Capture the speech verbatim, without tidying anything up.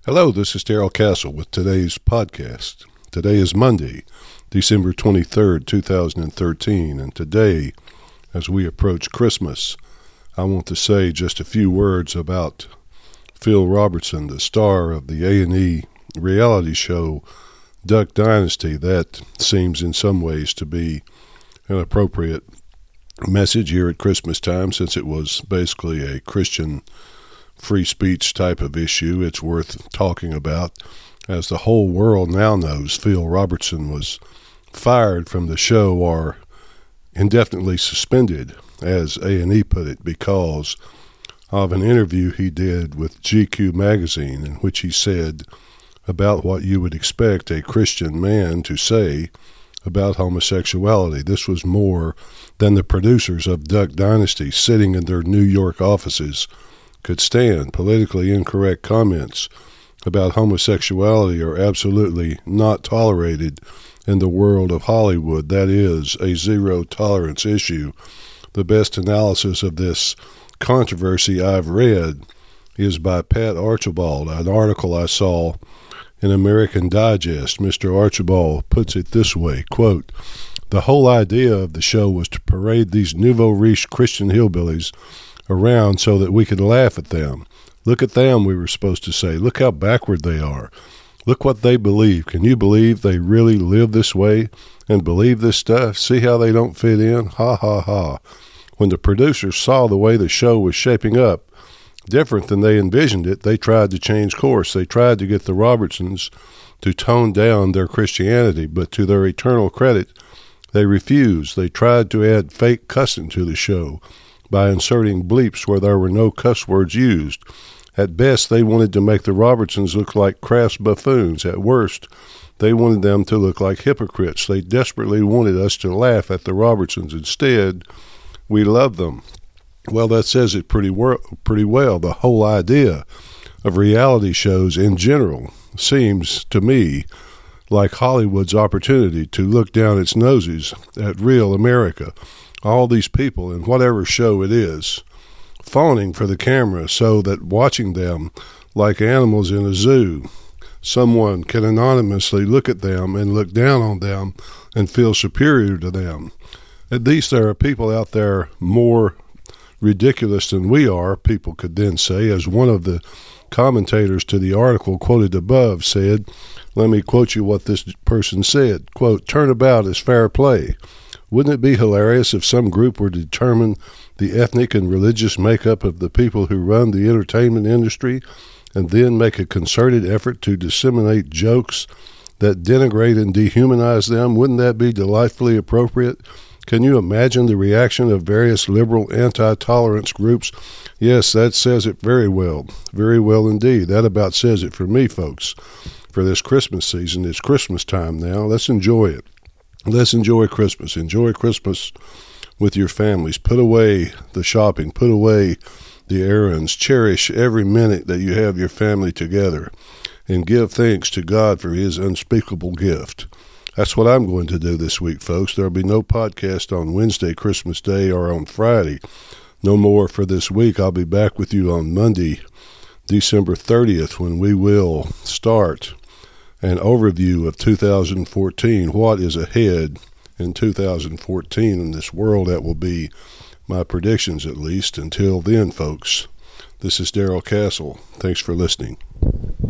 Hello, this is Darrell Castle with today's podcast. Today is Monday, December twenty-third, two thousand thirteen, and today, as we approach Christmas, I want to say just a few words about Phil Robertson, the star of the A and E reality show Duck Dynasty. That seems in some ways to be an appropriate message here at Christmas time, since it was basically a Christian free speech type of issue. It's worth talking about. As the whole world now knows, Phil Robertson was fired from the show, or indefinitely suspended, as A and E put it, because of an interview he did with G Q magazine, in which he said about what you would expect a Christian man to say about homosexuality. This was more than the producers of Duck Dynasty, sitting in their New York offices, could stand. Politically incorrect comments about homosexuality are absolutely not tolerated in the world of Hollywood. That is a zero-tolerance issue. The best analysis of this controversy I've read is by Pat Archibald, an article I saw in American Digest. Mister Archibald puts it this way, quote, "The whole idea of the show was to parade these nouveau riche Christian hillbillies around so that we could laugh at them. Look at them, we were supposed to say. Look how backward they are. Look what they believe. Can you believe they really live this way and believe this stuff? See how they don't fit in? Ha, ha, ha." When the producers saw the way the show was shaping up, different than they envisioned it, they tried to change course. They tried to get the Robertsons to tone down their Christianity, but to their eternal credit, they refused. They tried to add fake cussing to the show by inserting bleeps where there were no cuss words used. At best, they wanted to make the Robertsons look like crass buffoons. At worst, they wanted them to look like hypocrites. They desperately wanted us to laugh at the Robertsons. Instead, we love them. Well, that says it pretty, wor- pretty well. The whole idea of reality shows in general seems to me like Hollywood's opportunity to look down its noses at real America. All these people in whatever show it is, fawning for the camera so that watching them like animals in a zoo, someone can anonymously look at them and look down on them and feel superior to them. At least there are people out there more ridiculous than we are, people could then say, as one of the commentators to the article quoted above said. Let me quote you what this person said, quote, "Turnabout is fair play. Wouldn't it be hilarious if some group were to determine the ethnic and religious makeup of the people who run the entertainment industry and then make a concerted effort to disseminate jokes that denigrate and dehumanize them? Wouldn't that be delightfully appropriate? Can you imagine the reaction of various liberal anti-tolerance groups?" Yes, that says it very well. Very well indeed. That about says it for me, folks. For this Christmas season, it's Christmas time now. Let's enjoy it. Let's enjoy Christmas. Enjoy Christmas with your families. Put away the shopping. Put away the errands. Cherish every minute that you have your family together. And give thanks to God for his unspeakable gift. That's what I'm going to do this week, folks. There'll be no podcast on Wednesday, Christmas Day, or on Friday. No more for this week. I'll be back with you on Monday, December thirtieth, when we will start an overview of two thousand fourteen, what is ahead in two thousand fourteen in this world. That will be my predictions, at least. Until then, folks, this is Darrell Castle. Thanks for listening.